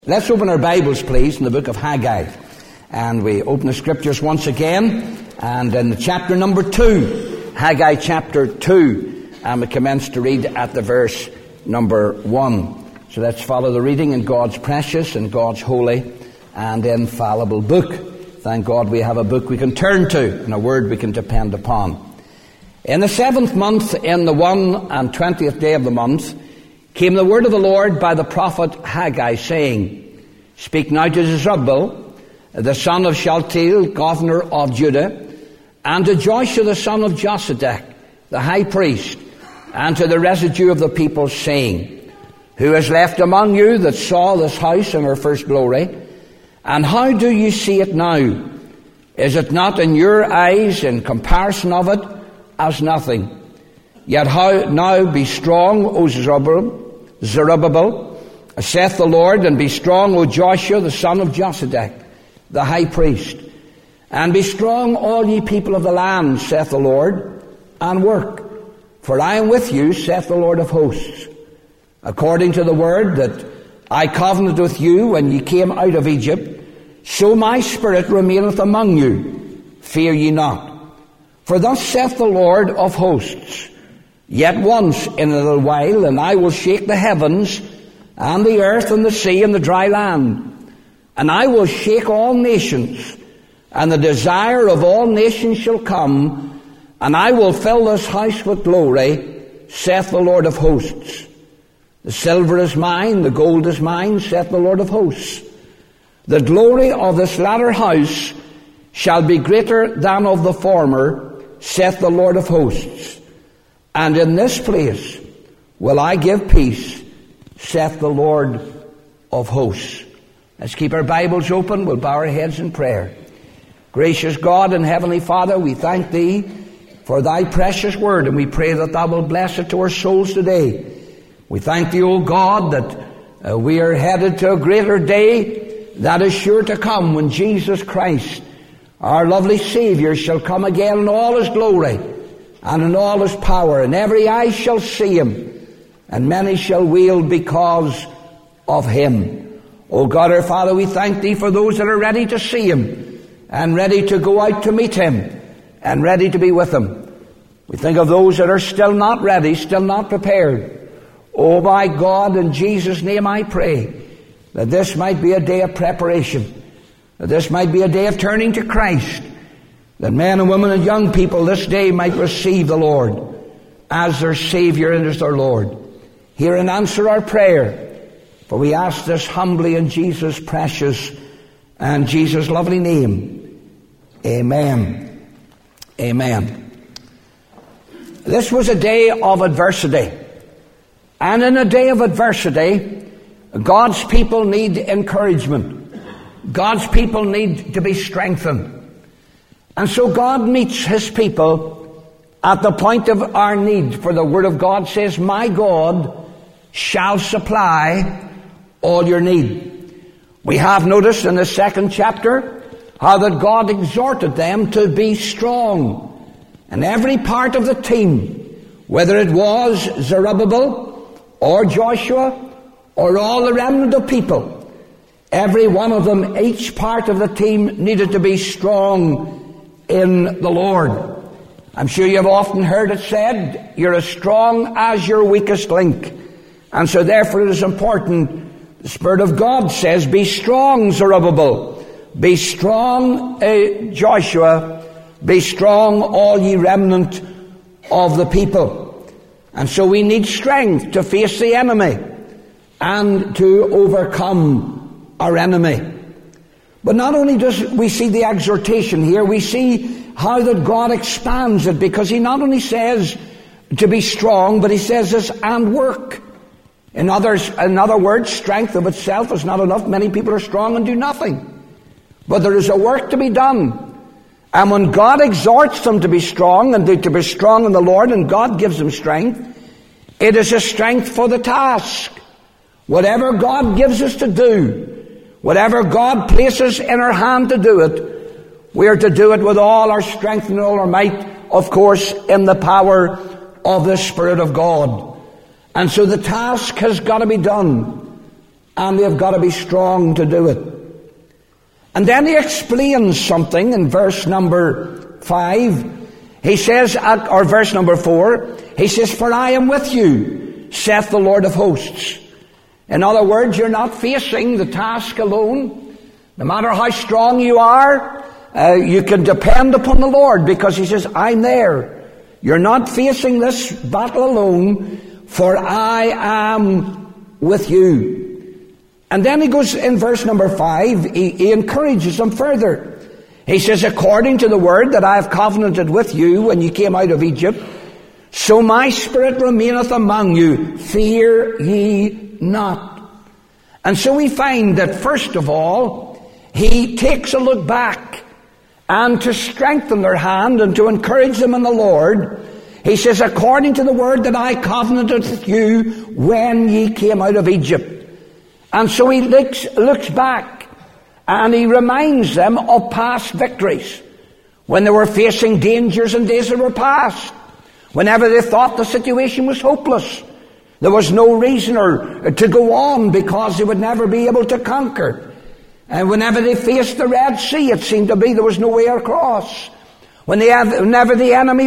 Let's open our Bibles, please, in the book of Haggai. And we open the scriptures once again, and in chapter number 2, Haggai chapter 2, and we commence to read at the verse number 1. So let's follow the reading in God's precious and God's holy and infallible book. Thank God we have a book we can turn to, and a word we can depend upon. In the 7th month, in the 21st day of the month, came the word of the Lord by the prophet Haggai, saying, Speak now to Zerubbabel, the son of Shealtiel, governor of Judah, and to Joshua the son of Josedech, the high priest, and to the residue of the people, saying, Who is left among you that saw this house in her first glory? And how do you see it now? Is it not in your eyes, in comparison of it, as nothing? Yet how now be strong, O Zerubbabel, saith the Lord, and be strong, O Joshua the son of Josedech, the high priest. And be strong, all ye people of the land, saith the Lord, and work. For I am with you, saith the Lord of hosts. According to the word that I covenanted with you when ye came out of Egypt, so my spirit remaineth among you. Fear ye not. For thus saith the Lord of hosts, Yet once in a little while, and I will shake the heavens, and the earth, and the sea, and the dry land. And I will shake all nations, and the desire of all nations shall come, and I will fill this house with glory, saith the Lord of hosts. The silver is mine, the gold is mine, saith the Lord of hosts. The glory of this latter house shall be greater than of the former, saith the Lord of hosts. And in this place will I give peace, saith the Lord of hosts. Let's keep our Bibles open. We'll bow our heads in prayer. Gracious God and Heavenly Father, we thank Thee for Thy precious word, and we pray that Thou wilt bless it to our souls today. We thank Thee, O God, that we are headed to a greater day that is sure to come, when Jesus Christ, our lovely Savior, shall come again in all His glory and in all His power, and every eye shall see Him, and many shall wail because of Him. O God our Father, we thank Thee for those that are ready to see Him, and ready to go out to meet Him, and ready to be with Him. We think of those that are still not ready, still not prepared. O my God, in Jesus' name I pray that this might be a day of preparation, that this might be a day of turning to Christ, that men and women and young people this day might receive the Lord as their Savior and as their Lord. Hear and answer our prayer, for we ask this humbly in Jesus' precious and Jesus' lovely name. Amen. Amen. This was a day of adversity. And in a day of adversity, God's people need encouragement. God's people need to be strengthened. And so God meets His people at the point of our need. For the Word of God says, My God shall supply all your need. We have noticed in the 2nd chapter how that God exhorted them to be strong. And every part of the team, whether it was Zerubbabel or Joshua or all the remnant of people, every one of them, each part of the team needed to be strong in the Lord. I'm sure you've often heard it said, you're as strong as your weakest link. And so therefore it is important. The Spirit of God says, Be strong, Zerubbabel. Be strong, Joshua. Be strong, all ye remnant of the people. And so we need strength to face the enemy and to overcome our enemy. But not only does we see the exhortation here, we see how that God expands it, because He not only says to be strong, but He says this, and work. In other words, strength of itself is not enough. Many people are strong and do nothing. But there is a work to be done. And when God exhorts them to be strong, and to be strong in the Lord, and God gives them strength, it is a strength for the task. Whatever God gives us to do, whatever God places in our hand to do it, we are to do it with all our strength and all our might, of course, in the power of the Spirit of God. And so the task has got to be done. and they've got to be strong to do it. And then he explains something in verse number 5. He says, or verse number 4, he says, "For I am with you, saith the Lord of hosts." In other words, you're not facing the task alone. No matter how strong you are, you can depend upon the Lord, because he says, "I'm there." You're not facing this battle alone, for I am with you. And then he goes in verse number 5, he encourages them further. He says, "According to the word that I have covenanted with you when you came out of Egypt, so my spirit remaineth among you. Fear ye not." And so we find that first of all, he takes a look back, and to strengthen their hand and to encourage them in the Lord, he says, "According to the word that I covenanted with you when ye came out of Egypt." And so he looks back, and he reminds them of past victories, when they were facing dangers in days that were past, whenever they thought the situation was hopeless. There was no reason to go on, because they would never be able to conquer. And whenever they faced the Red Sea, it seemed to be there was no way across. Whenever the enemy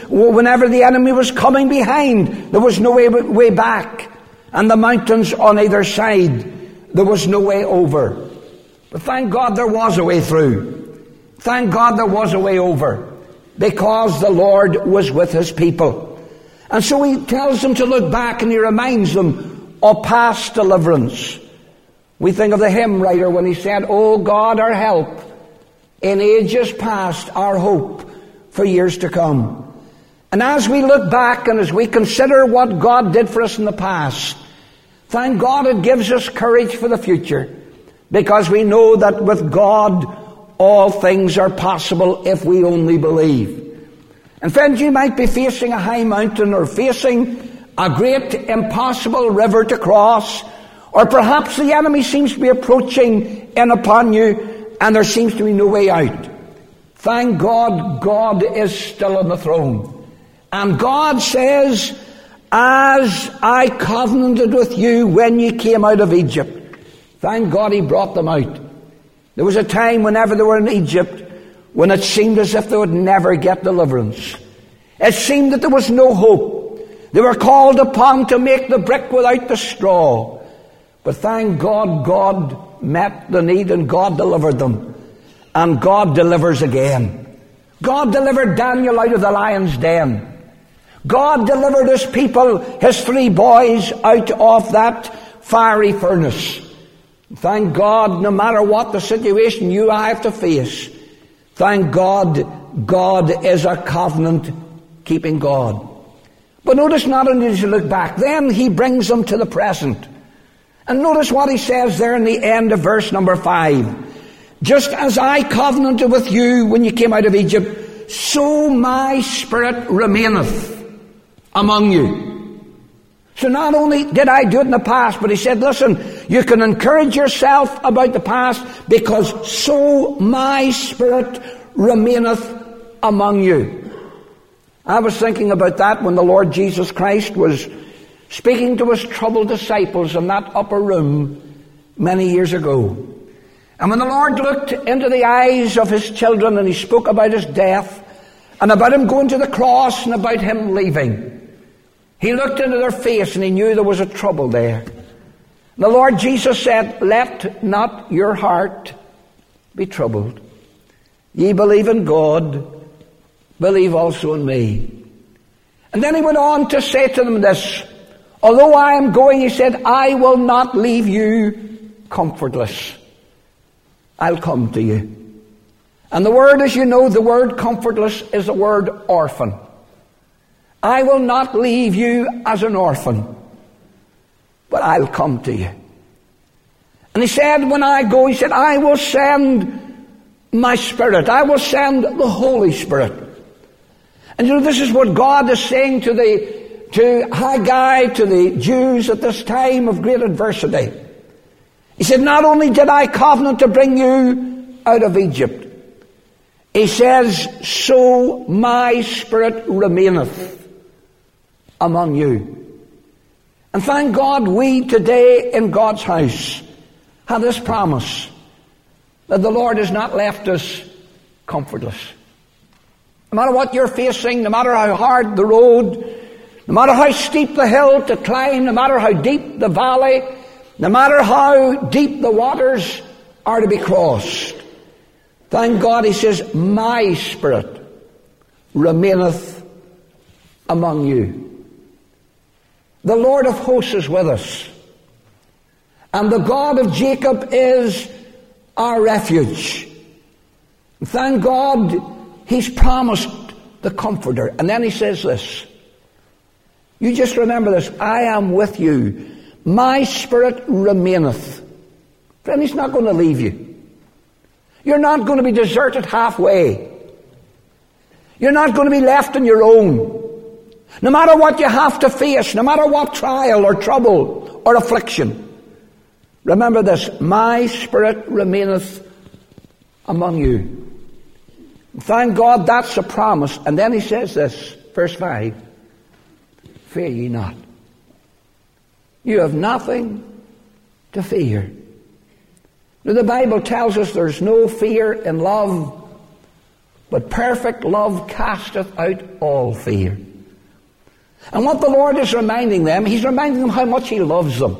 was coming behind, there was no way back. And the mountains on either side, there was no way over. But thank God there was a way through. Thank God there was a way over, because the Lord was with his people. And so he tells them to look back, and he reminds them of past deliverance. We think of the hymn writer when he said, "O God, our help, in ages past, our hope for years to come." And as we look back, and as we consider what God did for us in the past, thank God it gives us courage for the future, because we know that with God all things are possible if we only believe. And friends, you might be facing a high mountain, or facing a great impossible river to cross, or perhaps the enemy seems to be approaching in upon you, and there seems to be no way out. Thank God, God is still on the throne. And God says, "As I covenanted with you when you came out of Egypt." Thank God he brought them out. There was a time whenever they were in Egypt when it seemed as if they would never get deliverance. It seemed that there was no hope. They were called upon to make the brick without the straw. But thank God, God met the need, and God delivered them. And God delivers again. God delivered Daniel out of the lion's den. God delivered his people, his 3 boys, out of that fiery furnace. Thank God, no matter what the situation you have to face, thank God, God is a covenant-keeping God. But notice, not only does he look back, then he brings them to the present. And notice what he says there in the end of verse number 5. "Just as I covenanted with you when you came out of Egypt, so my spirit remaineth among you." So not only did I do it in the past, but he said, listen, you can encourage yourself about the past, because so my spirit remaineth among you. I was thinking about that when the Lord Jesus Christ was speaking to his troubled disciples in that upper room many years ago. And when the Lord looked into the eyes of his children, and he spoke about his death, and about him going to the cross, and about him leaving, he looked into their face, and he knew there was a trouble there. The Lord Jesus said, "Let not your heart be troubled. Ye believe in God, believe also in me." And then he went on to say to them this, "Although I am going," he said, "I will not leave you comfortless. I'll come to you." And the word, as you know, the word comfortless is the word orphan. I will not leave you as an orphan, but I'll come to you. And he said, when I go, he said, I will send my Spirit. I will send the Holy Spirit. And you know, this is what God is saying to Haggai, to the Jews at this time of great adversity. He said, not only did I covenant to bring you out of Egypt, he says, so my Spirit remaineth among you. And thank God, we today in God's house have this promise that the Lord has not left us comfortless. No matter what you're facing, no matter how hard the road, no matter how steep the hill to climb, no matter how deep the valley, no matter how deep the waters are to be crossed, thank God, he says, my Spirit remaineth among you. The Lord of hosts is with us. And the God of Jacob is our refuge. Thank God, he's promised the Comforter. And then he says this. You just remember this. I am with you. My Spirit remaineth. Friend, he's not going to leave you. You're not going to be deserted halfway. You're not going to be left on your own. No matter what you have to face, no matter what trial or trouble or affliction, remember this, my Spirit remaineth among you. Thank God that's a promise. And then he says this, verse 5, fear ye not. You have nothing to fear. Now, the Bible tells us there's no fear in love, but perfect love casteth out all fear. And what the Lord is reminding them, he's reminding them how much he loves them.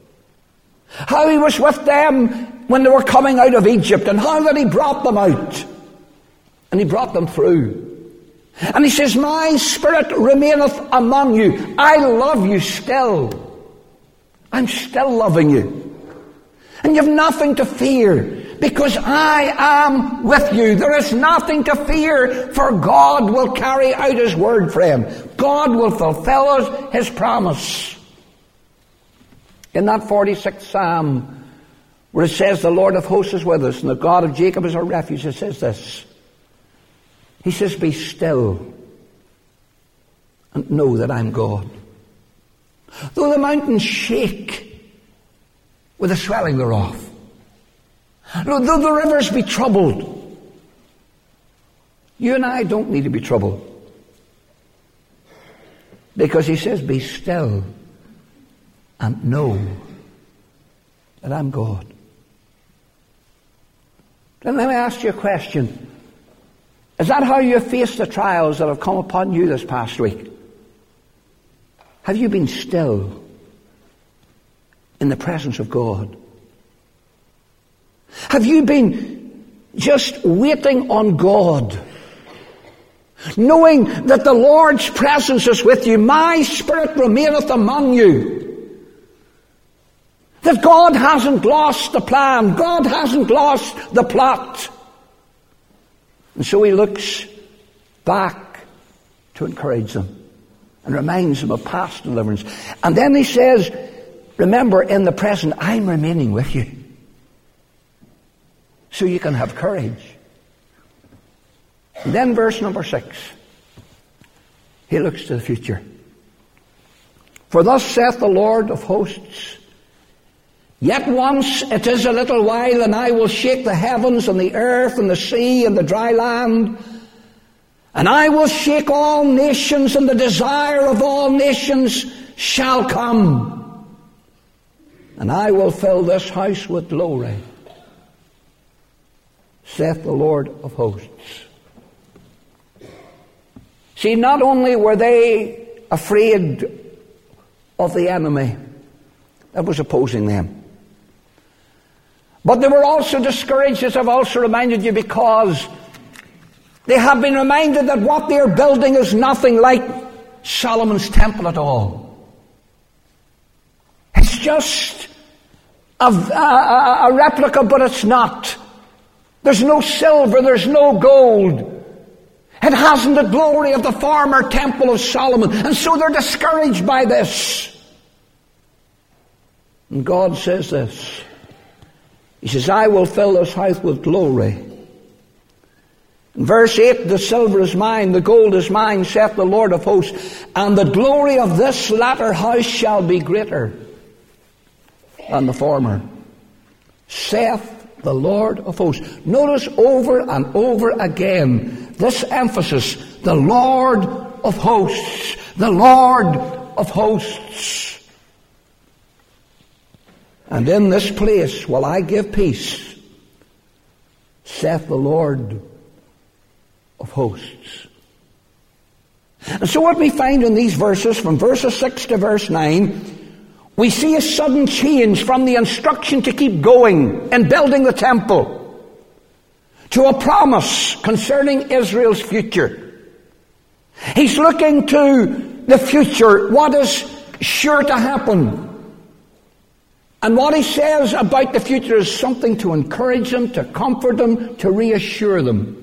How he was with them when they were coming out of Egypt, and how that he brought them out. And he brought them through. And he says, my Spirit remaineth among you. I love you still. I'm still loving you. And you have nothing to fear, because I am with you. There is nothing to fear, for God will carry out his word, friend. God will fulfill his promise. In that 46th Psalm, where it says the Lord of hosts is with us, and the God of Jacob is our refuge, it says this. He says, be still and know that I'm God. Though the mountains shake with the swelling thereof, though the rivers be troubled, you and I don't need to be troubled. Because he says, be still and know that I'm God. Then let me ask you a question. Is that how you face the trials that have come upon you this past week? Have you been still in the presence of God? Have you been just waiting on God, knowing that the Lord's presence is with you? My Spirit remaineth among you. That God hasn't lost the plan. God hasn't lost the plot. And so he looks back to encourage them and reminds them of past deliverance. And then he says, remember, in the present, I'm remaining with you. So you can have courage. And then verse number 6. He looks to the future. For thus saith the Lord of hosts, yet once it is a little while, and I will shake the heavens and the earth and the sea and the dry land. And I will shake all nations, and the desire of all nations shall come. And I will fill this house with glory, saith the Lord of hosts. See, not only were they afraid of the enemy that was opposing them, but they were also discouraged, as I've also reminded you, because they have been reminded that what they are building is nothing like Solomon's temple at all. It's just a replica, but it's not. There's no silver, there's no gold. It hasn't the glory of the former temple of Solomon. And so they're discouraged by this. And God says this. He says, I will fill this house with glory. In verse 8, the silver is mine, the gold is mine, saith the Lord of hosts, and the glory of this latter house shall be greater than the former, saith the Lord of hosts. Notice over and over again this emphasis, the Lord of hosts, the Lord of hosts. And in this place will I give peace, saith the Lord of hosts. And so what we find in these verses, from verses 6 to verse 9, we see a sudden change from the instruction to keep going in building the temple to a promise concerning Israel's future. He's looking to the future, what is sure to happen. And what he says about the future is something to encourage them, to comfort them, to reassure them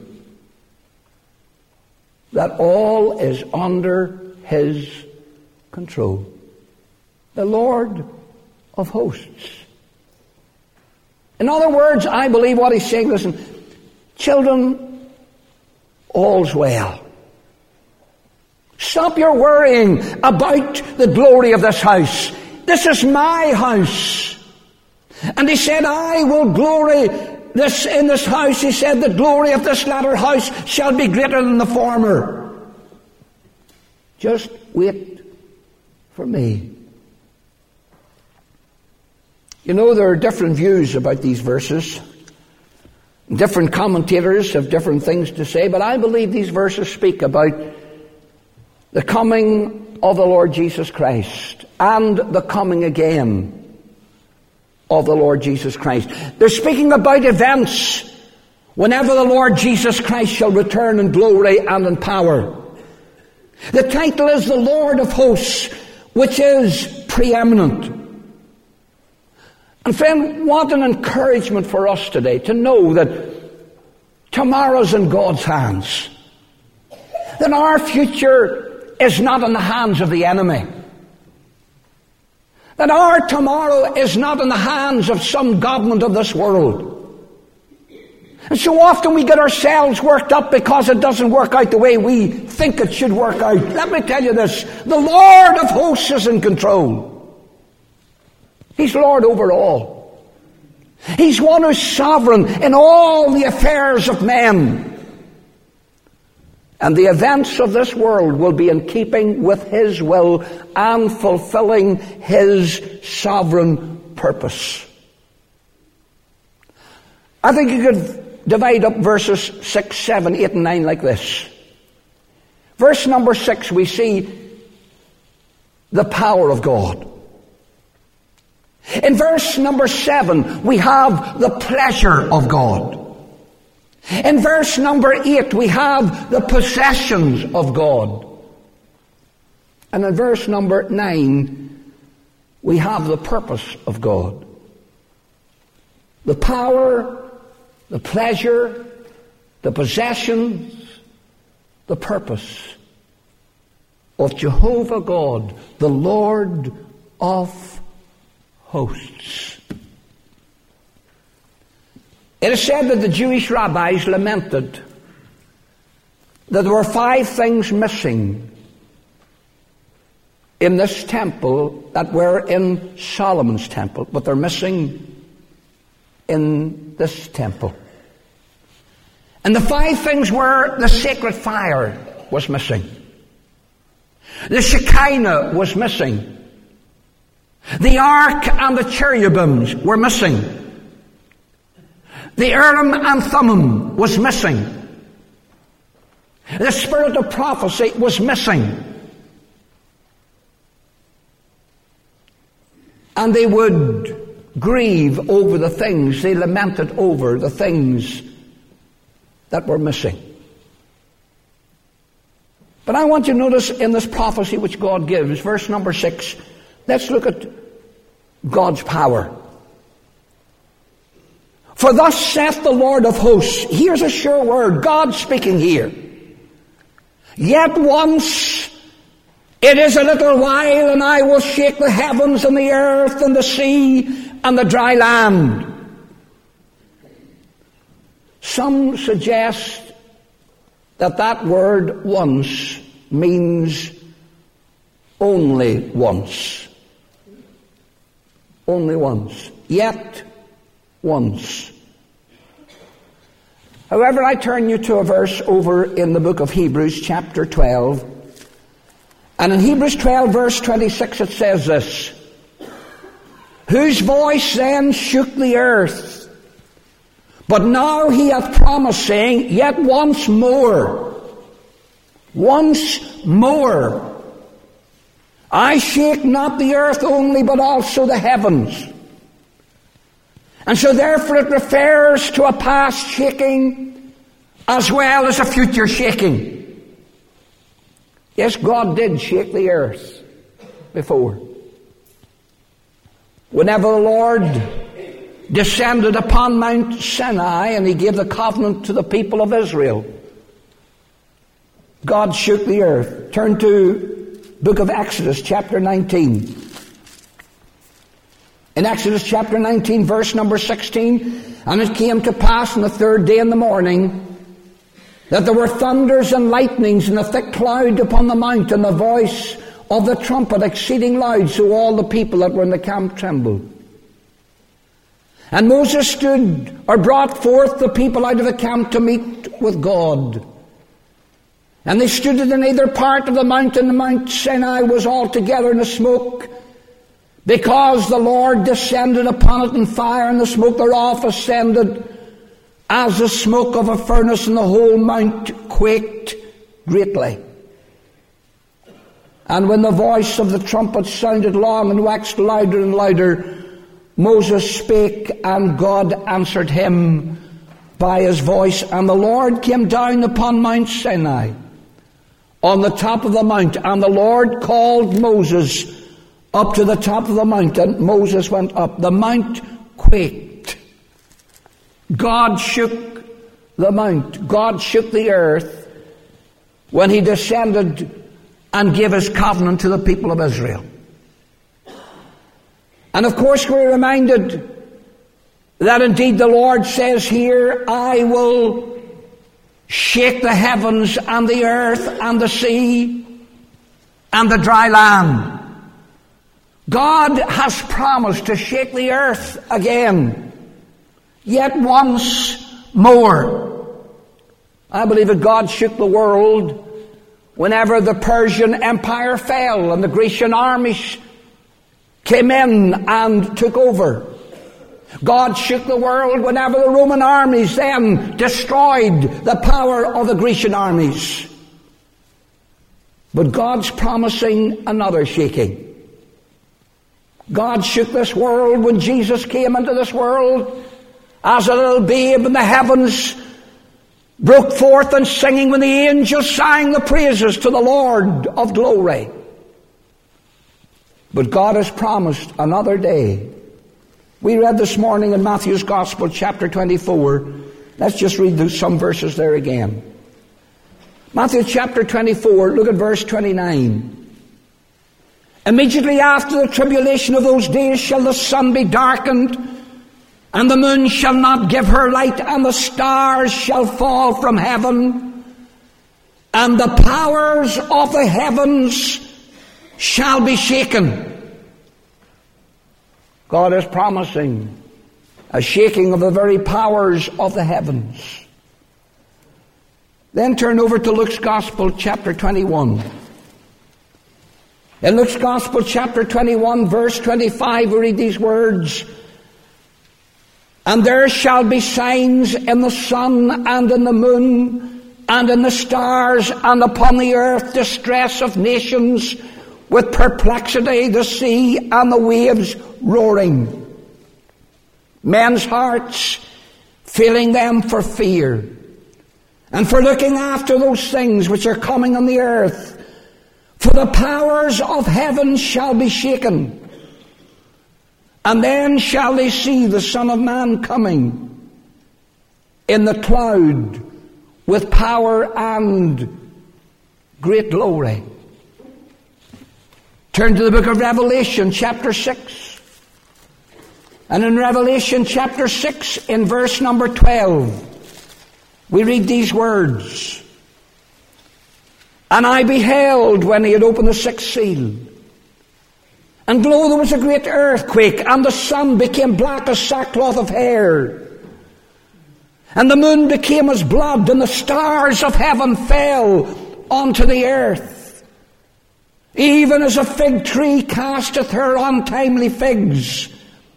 that all is under his control. The Lord of hosts. In other words, I believe what he's saying, listen, children, all's well. Stop your worrying about the glory of this house. This is my house. And he said, I will glory in this house. He said, the glory of this latter house shall be greater than the former. Just wait for me. You know, there are different views about these verses. Different commentators have different things to say, but I believe these verses speak about the coming of the Lord Jesus Christ and the coming again of the Lord Jesus Christ. They're speaking about events whenever the Lord Jesus Christ shall return in glory and in power. The title is the Lord of Hosts, which is preeminent. And friend, what an encouragement for us today to know that tomorrow's in God's hands. That our future is not in the hands of the enemy. That our tomorrow is not in the hands of some government of this world. And so often we get ourselves worked up because it doesn't work out the way we think it should work out. Let me tell you this, the Lord of hosts is in control. He's Lord over all. He's one who's sovereign in all the affairs of men. And the events of this world will be in keeping with His will and fulfilling His sovereign purpose. I think you could divide up verses 6, 7, 8, and 9 like this. Verse number 6, we see the power of God. In verse number 7, we have the pleasure of God. In verse number 8, we have the possessions of God. And in verse number 9, we have the purpose of God. The power, the pleasure, the possessions, the purpose of Jehovah God, the Lord of hosts. It is said that the Jewish rabbis lamented that there were 5 things missing in this temple that were in Solomon's temple, but they're missing in this temple. And the 5 things were: the sacred fire was missing, the Shekinah was missing, the ark and the cherubims were missing, the Urim and Thummim was missing, the spirit of prophecy was missing. And they would grieve over the things, they lamented over the things that were missing. But I want you to notice in this prophecy which God gives, verse number 6, let's look at God's power. For thus saith the Lord of hosts. Here's a sure word, God speaking here. Yet once, it is a little while, and I will shake the heavens and the earth and the sea and the dry land. Some suggest that that word once means only once. Only once. Yet once. However, I turn you to a verse over in the book of Hebrews, chapter 12. And in Hebrews 12, verse 26, it says this: whose voice then shook the earth. But now he hath promised, saying, yet once more, I shake not the earth only, but also the heavens. And so therefore it refers to a past shaking as well as a future shaking. Yes, God did shake the earth before. Whenever the Lord descended upon Mount Sinai and he gave the covenant to the people of Israel, God shook the earth. Turn to book of Exodus chapter 19. In Exodus chapter 19 verse number 16, and it came to pass on the third day in the morning that there were thunders and lightnings and a thick cloud upon the mount, and the voice of the trumpet exceeding loud, so all the people that were in the camp trembled. And Moses brought forth the people out of the camp to meet with God. And they stood in either part of the mountain. The Mount Sinai was altogether in the smoke, because the Lord descended upon it in fire, and the smoke thereof ascended as the smoke of a furnace, and the whole mount quaked greatly. And when the voice of the trumpet sounded long and waxed louder and louder, Moses spake, and God answered him by his voice. And the Lord came down upon Mount Sinai, on the top of the mount, and the Lord called Moses up to the top of the mount, and Moses went up. The mount quaked. God shook the mount. God shook the earth when he descended and gave his covenant to the people of Israel. And of course we're reminded that indeed the Lord says here, I will shake the heavens and the earth and the sea and the dry land. God has promised to shake the earth again, yet once more. I believe that God shook the world whenever the Persian Empire fell and the Grecian armies came in and took over. God shook the world whenever the Roman armies then destroyed the power of the Grecian armies. But God's promising another shaking. God shook this world when Jesus came into this world as a little babe, and the heavens broke forth in singing when the angels sang the praises to the Lord of glory. But God has promised another day. We read this morning in Matthew's Gospel, chapter 24. Let's just read some verses there again. Matthew chapter 24, look at verse 29. Immediately after the tribulation of those days shall the sun be darkened, and the moon shall not give her light, and the stars shall fall from heaven, and the powers of the heavens shall be shaken. God is promising a shaking of the very powers of the heavens. Then turn over to Luke's Gospel, chapter 21. In Luke's Gospel, chapter 21, verse 25, we read these words, and there shall be signs in the sun and in the moon and in the stars, and upon the earth distress of nations, with perplexity, the sea and the waves roaring. Men's hearts filling them for fear, and for looking after those things which are coming on the earth. For the powers of heaven shall be shaken, and then shall they see the Son of Man coming in the cloud with power and great glory. Turn to the book of Revelation, chapter 6. And in Revelation chapter 6, in verse number 12, we read these words. And I beheld when he had opened the sixth seal. And lo, there was a great earthquake, and the sun became black as sackcloth of hair. And the moon became as blood, and the stars of heaven fell onto the earth. Even as a fig tree casteth her untimely figs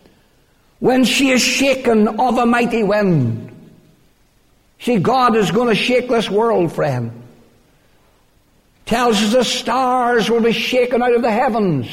when she is shaken of a mighty wind. See, God is going to shake this world, friend. Tells us the stars will be shaken out of the heavens.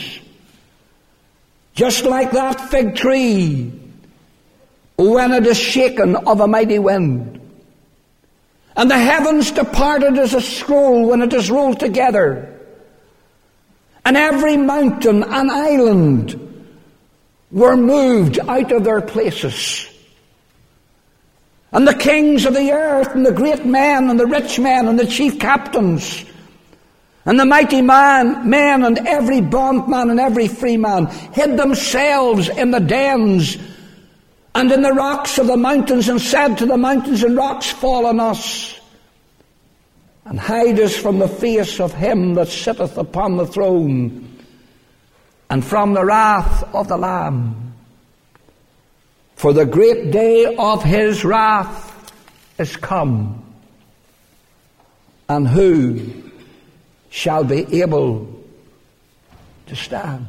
Just like that fig tree when it is shaken of a mighty wind. And the heavens departed as a scroll when it is rolled together. And every mountain and island were moved out of their places. And the kings of the earth and the great men and the rich men and the chief captains and the mighty men and every bondman and every free man hid themselves in the dens and in the rocks of the mountains, and said to the mountains and rocks, fall on us, and hide us from the face of him that sitteth upon the throne, and from the wrath of the Lamb. For the great day of his wrath is come, and who shall be able to stand?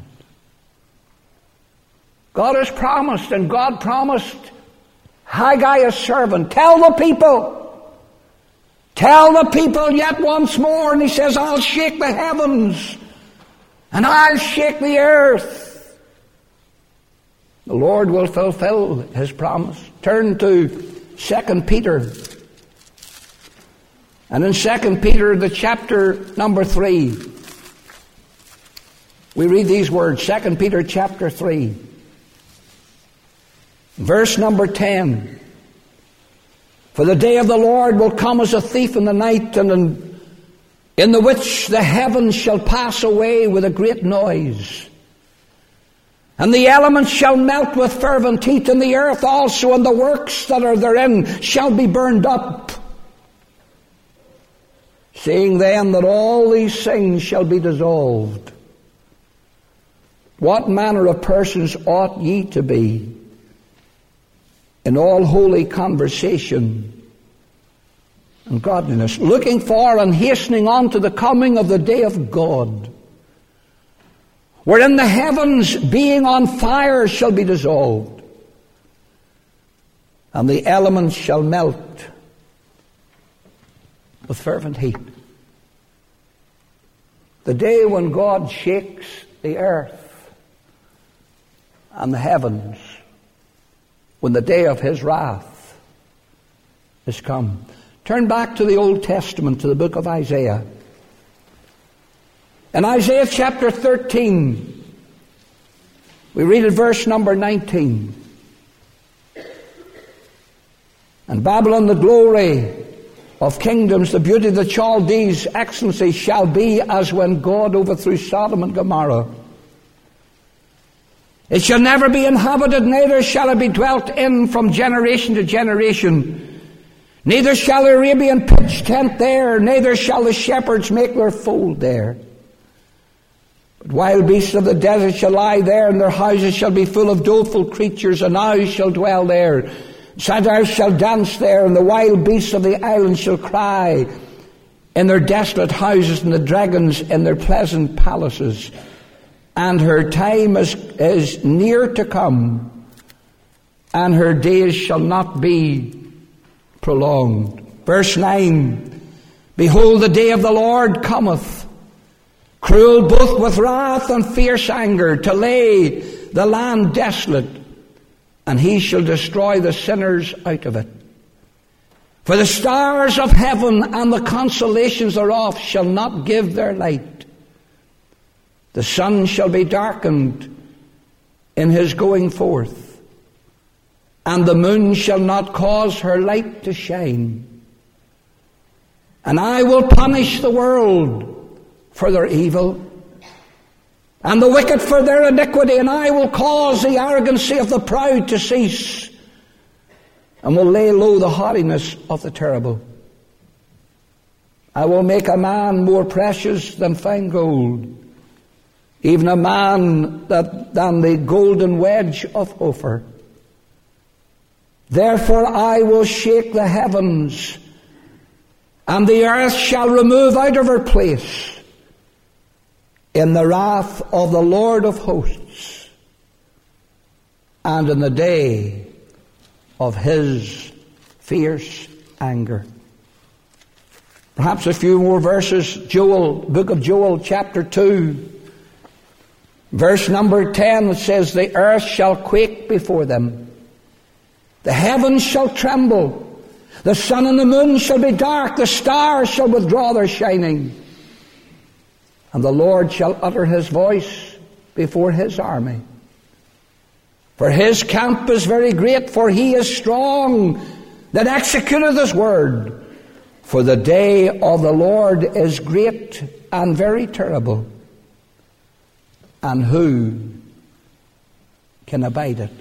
God has promised, and God promised Haggai, a servant, tell the people yet once more. And he says, I'll shake the heavens, and I'll shake the earth. The Lord will fulfill his promise. Turn to 2 Peter. And in 2 Peter, the chapter number 3, we read these words. 2 Peter chapter 3, verse number 10. For the day of the Lord will come as a thief in the night, and in the which the heavens shall pass away with a great noise, and the elements shall melt with fervent heat, and the earth also and the works that are therein shall be burned up. Seeing then that all these things shall be dissolved, what manner of persons ought ye to be in all holy conversation and godliness, looking for and hastening on to the coming of the day of God, wherein the heavens being on fire shall be dissolved, and the elements shall melt with fervent heat. The day when God shakes the earth and the heavens, when the day of his wrath is come. Turn back to the Old Testament, to the book of Isaiah. In Isaiah chapter 13, we read at verse number 19. And Babylon, the glory of kingdoms, the beauty of the Chaldees, excellency, shall be as when God overthrew Sodom and Gomorrah. It shall never be inhabited, neither shall it be dwelt in from generation to generation. Neither shall the Arabian pitch tent there, neither shall the shepherds make their fold there. But wild beasts of the desert shall lie there, and their houses shall be full of doleful creatures, and owls shall dwell there. Satyrs shall dance there, and the wild beasts of the island shall cry in their desolate houses, and the dragons in their pleasant palaces. And her time is near to come, and her days shall not be prolonged. Verse 9, behold, the day of the Lord cometh, cruel both with wrath and fierce anger, to lay the land desolate, and he shall destroy the sinners out of it. For the stars of heaven and the constellations thereof shall not give their light. The sun shall be darkened in his going forth, and the moon shall not cause her light to shine. And I will punish the world for their evil, and the wicked for their iniquity, and I will cause the arrogancy of the proud to cease, and will lay low the haughtiness of the terrible. I will make a man more precious than fine gold, even a man than the golden wedge of Ophir. Therefore I will shake the heavens, and the earth shall remove out of her place in the wrath of the Lord of hosts. and in the day of his fierce anger. Perhaps a few more verses. Joel, book of Joel, chapter 2, verse number 10, it says, the earth shall quake before them. The heavens shall tremble. The sun and the moon shall be dark. The stars shall withdraw their shining. And the Lord shall utter his voice before his army. For his camp is very great, for he is strong that executeth his word. For the day of the Lord is great and very terrible. And who can abide it?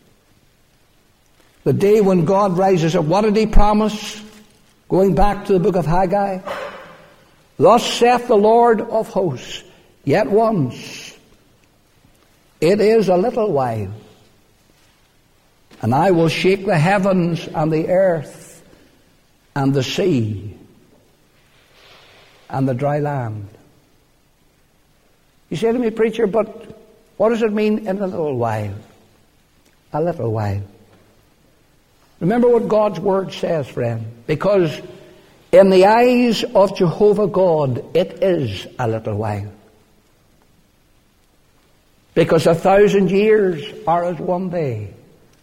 The day when God rises up, what did he promise? Going back to the book of Haggai. Thus saith the Lord of hosts, yet once, it is a little while, and I will shake the heavens and the earth and the sea and the dry land. You say to me, preacher, but what does it mean in a little while? A little while. Remember what God's word says, friend. Because in the eyes of Jehovah God, it is a little while. Because 1,000 years are as one day.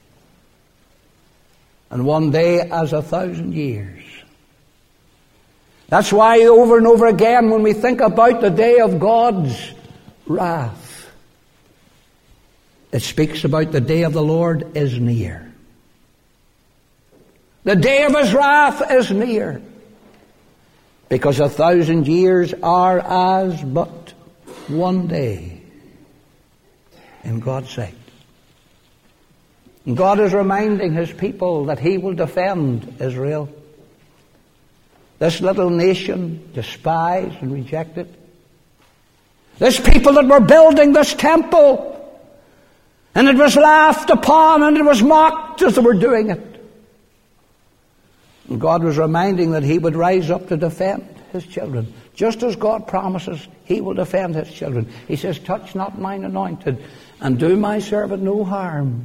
And one day as 1,000 years. That's why over and over again when we think about the day of God's wrath, it speaks about the day of the Lord is near. The day of his wrath is near. Because 1,000 years are as but one day in God's sight. And God is reminding his people that he will defend Israel. This little nation despised and rejected. This people that were building this temple, and it was laughed upon and it was mocked as they were doing it. And God was reminding that he would rise up to defend his children. Just as God promises, he will defend his children. He says, touch not mine anointed, and do my servant no harm.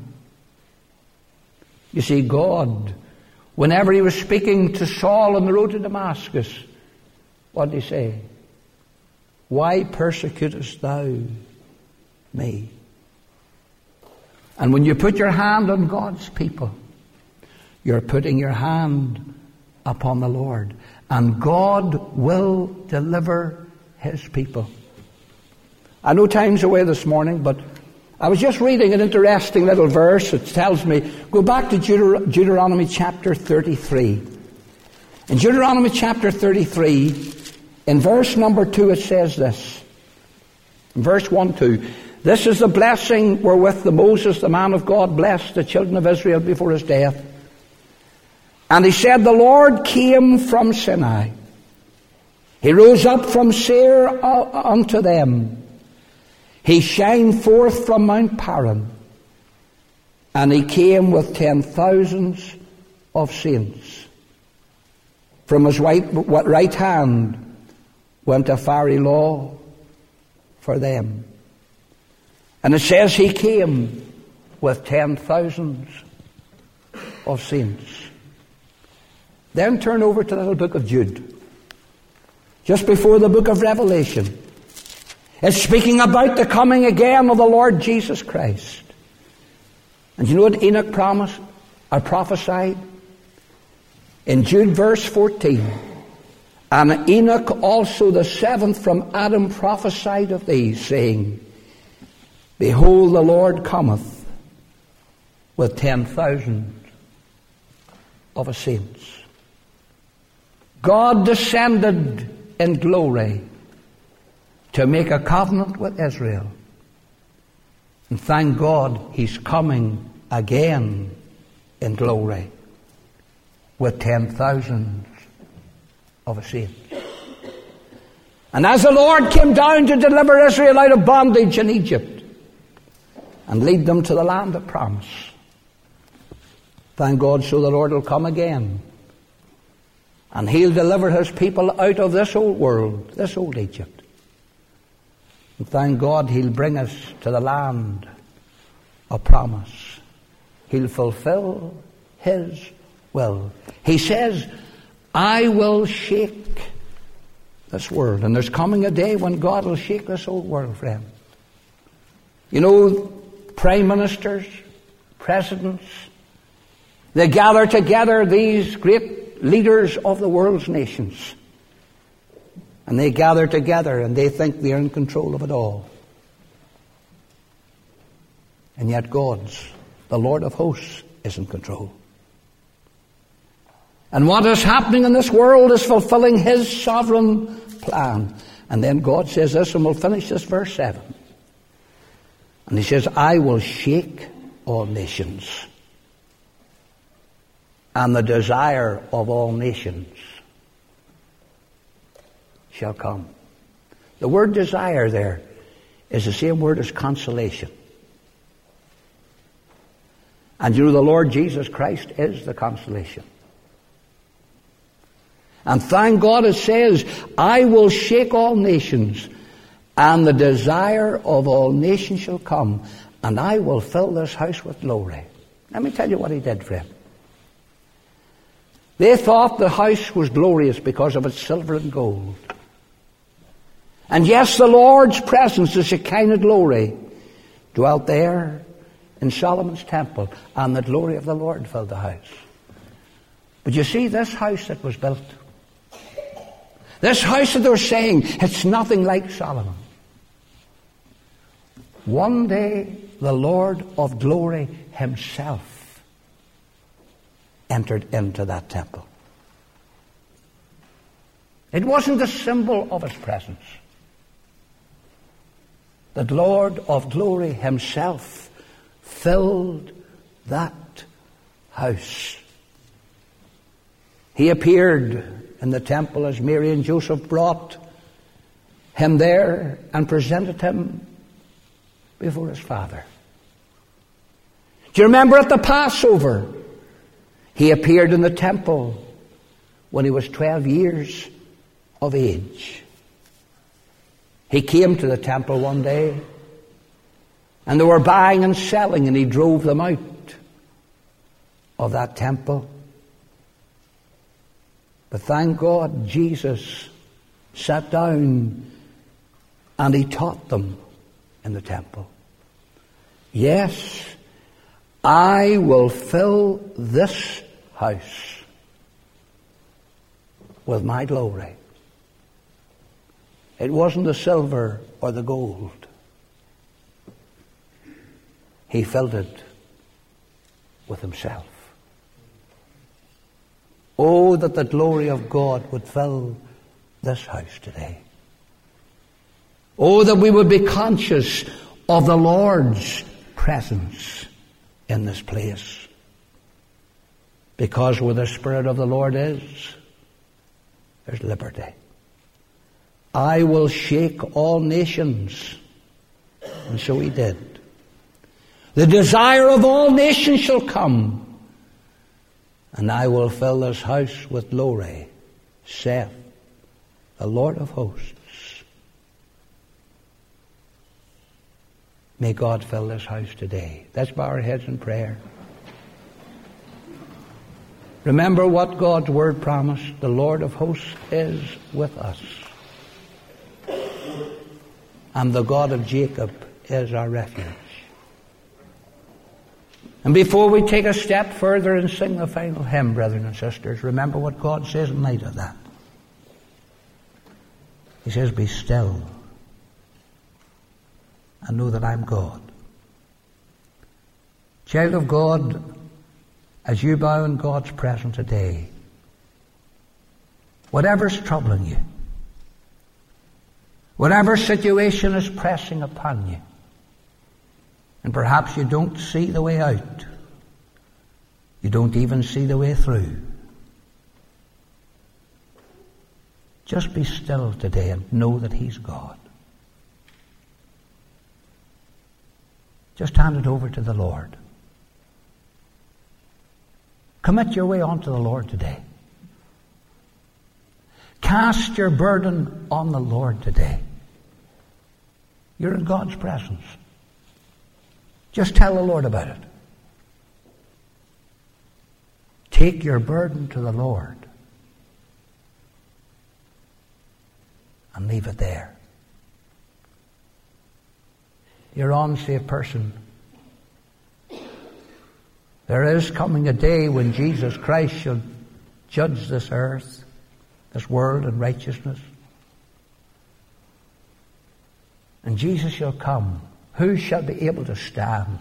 You see, God, whenever he was speaking to Saul on the road to Damascus, what did he say? Why persecutest thou me? And when you put your hand on God's people, you're putting your hand upon the Lord. And God will deliver his people. I know time's away this morning, but I was just reading an interesting little verse. It tells me, go back to Deuteronomy chapter 33. In Deuteronomy chapter 33, in verse number 2, it says this. In verse 1-2, this is the blessing wherewith the Moses, the man of God, blessed the children of Israel before his death. And he said, the Lord came from Sinai. He rose up from Seir unto them. He shined forth from Mount Paran. And he came with 10,000s of saints. From his right hand went a fiery law for them. And it says he came with 10,000s of saints. Then turn over to the little book of Jude. Just before the book of Revelation. It's speaking about the coming again of the Lord Jesus Christ. And you know what Enoch promised or prophesied? In Jude verse 14. And Enoch also the seventh from Adam prophesied of these, saying, behold, the Lord cometh with 10,000 of his saints. God descended in glory to make a covenant with Israel. And thank God he's coming again in glory with 10,000 of his saints. And as the Lord came down to deliver Israel out of bondage in Egypt and lead them to the land of promise, thank God, so the Lord will come again. And he'll deliver his people out of this old world, this old Egypt. And thank God he'll bring us to the land of promise. He'll fulfill His will. He says, I will shake this world. And there's coming a day when God will shake this old world, friend. You know, prime ministers, presidents, they gather together, these great leaders of the world's nations. And they gather together and they think they're in control of it all. And yet God's, the Lord of hosts, is in control. And what is happening in this world is fulfilling His sovereign plan. And then God says this, and we'll finish this verse 7. And He says, I will shake all nations, and the desire of all nations shall come. The word desire there is the same word as consolation. And you know, the Lord Jesus Christ is the consolation. And thank God it says, I will shake all nations, and the desire of all nations shall come, and I will fill this house with glory. Let me tell you what He did, friend. They thought the house was glorious because of its silver and gold. And yes, the Lord's presence, the Shekinah glory, dwelt there in Solomon's temple, and the glory of the Lord filled the house. But you see, this house that was built, this house that they were saying, it's nothing like Solomon. One day, the Lord of glory Himself entered into that temple. It wasn't a symbol of His presence. The Lord of glory Himself filled that house. He appeared in the temple as Mary and Joseph brought Him there and presented Him before His Father. Do you remember at the Passover? He appeared in the temple when He was 12 years of age. He came to the temple one day, and they were buying and selling, and He drove them out of that temple. But thank God, Jesus sat down and He taught them in the temple. Yes, I will fill this house with my glory. It wasn't the silver or the gold. He filled it with Himself. Oh, that the glory of God would fill this house today. Oh, that we would be conscious of the Lord's presence in this place. Because where the Spirit of the Lord is, there's liberty. I will shake all nations. And so He did. The desire of all nations shall come, and I will fill this house with glory, saith the Lord of hosts. May God fill this house today. Let's bow our heads in prayer. Remember what God's Word promised. The Lord of hosts is with us. And the God of Jacob is our refuge. And before we take a step further and sing the final hymn, brethren and sisters, remember what God says in light of that. He says, be still and know that I'm God. Child of God, as you bow in God's presence today, whatever's troubling you, whatever situation is pressing upon you, and perhaps you don't see the way out, you don't even see the way through, just be still today and know that He's God. Just hand it over to the Lord. Commit your way onto the Lord today. Cast your burden on the Lord today. You're in God's presence. Just tell the Lord about it. Take your burden to the Lord and leave it there. You're unsaved person. There is coming a day when Jesus Christ shall judge this earth, this world in righteousness. And Jesus shall come. Who shall be able to stand?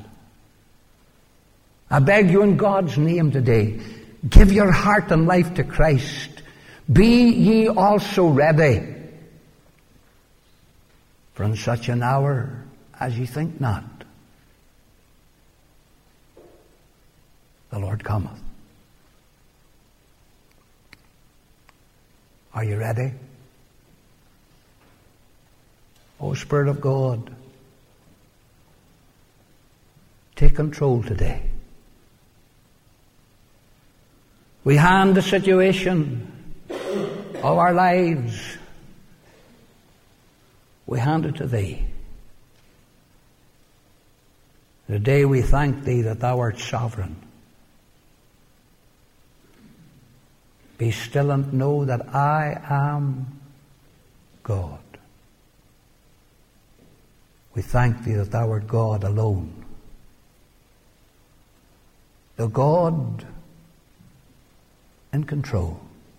I beg you in God's name today, give your heart and life to Christ. Be ye also ready, for in such an hour as ye think not, the Lord cometh. Are you ready? O Spirit of God, take control today. We hand the situation of our lives, we hand it to Thee. Today we thank Thee that Thou art sovereign. Be still and know that I am God. We thank Thee that Thou art God alone. The God in control.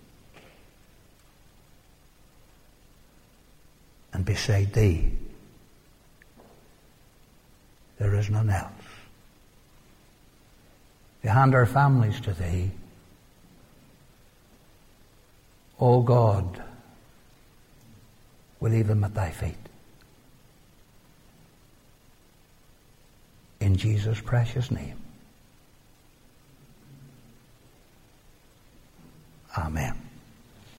And beside Thee, there is none else. We hand our families to Thee. O God, we leave them at Thy feet. In Jesus' precious name. Amen.